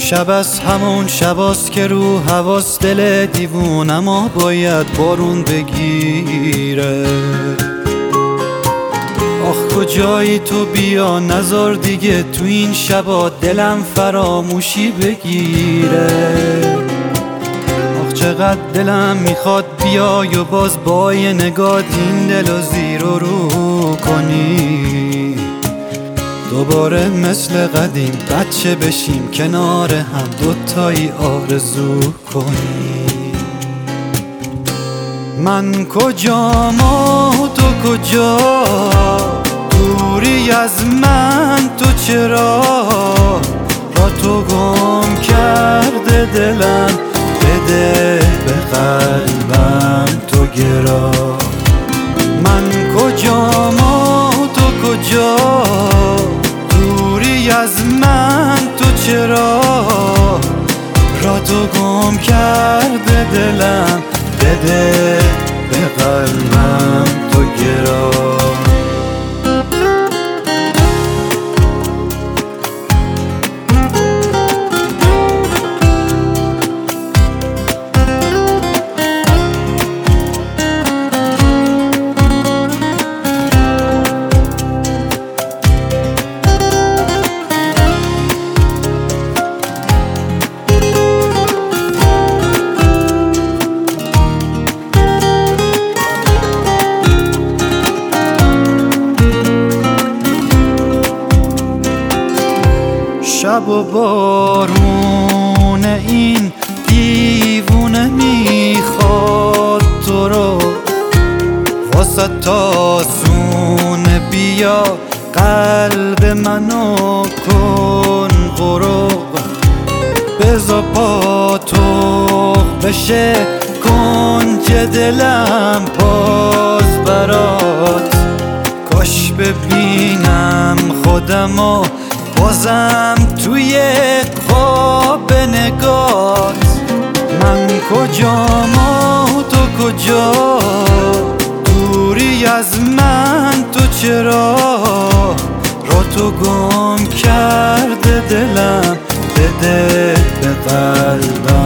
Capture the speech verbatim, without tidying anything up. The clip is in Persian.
شب از همون شباست که رو حواس دل دیوونما باید بارون بگیره. آخ کجایی تو بیا نزار دیگه تو این شبا دلم فراموشی بگیره. آخ چقدر دلم میخواد بیای و باز با یه نگاه این دلو زیر و رو کنی. دوباره مثل قدیم بچه بشیم کنار هم دوتایی آرزو کنیم. من کجام و تو کجا، دوری از من تو چرا، را تو گم کرده دلم بده به قلبم تو گرا. من کجام و تو کجا، دوری از من تو چرا، را تو گم کرده دلم بده به قلبم تو گرا. شب و بارون این دیوونه میخواد تو رو، واسه تاسونه بیا قلب منو کن غروق. بزا پا توق بشه کنج دلم باز برات. کاش ببینم خودمو بازم توی خواب نگات. من کجام و تو کجا، دوری از من تو چرا، را تو گم کرده دلم بده به قلبم